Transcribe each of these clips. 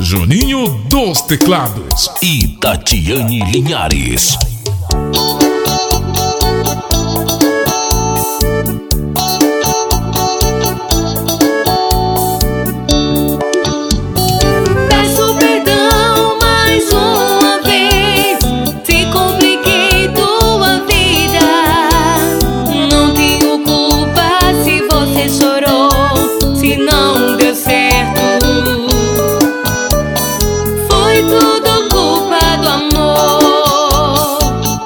Juninho dos Teclados e Tatiane Linhares. Peço perdão mais uma vez, se compliquei tua vida. Não tenho culpa se você chorou, se não deu certo. Foi tudo culpa do amor.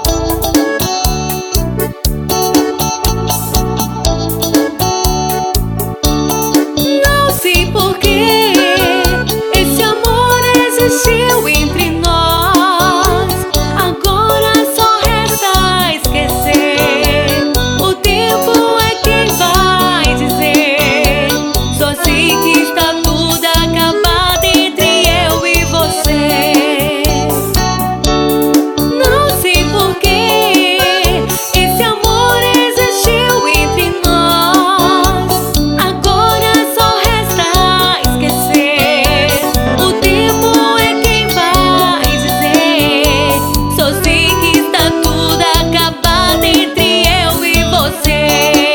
Não sei porquê esse amor existiu entre nós. Agora só resta esquecer. O tempo é quem vai dizer. Só sei que está tudo acabado entre eu e você. Não sei porquê esse amor existiu entre nós. Agora só resta esquecer. O tempo é quem vai dizer. Só sei que está tudo acabado entre eu e você.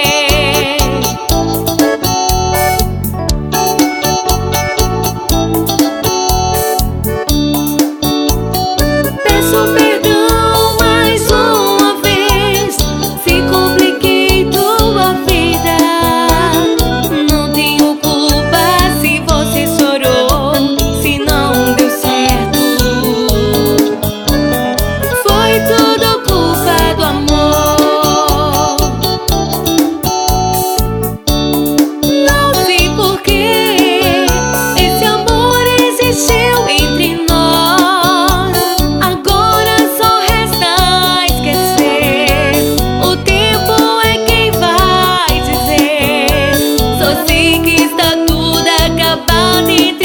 Peço perdão mais uma vez, se compliquei tua vida. Não tenho culpa se você chorou, se não deu certo. Foi tudo culpa do amor. Não sei porquê esse amor existiu entre nós. Agora só resta esquecer. O tempo é quem vai dizer. Só sei que está tudo acabado.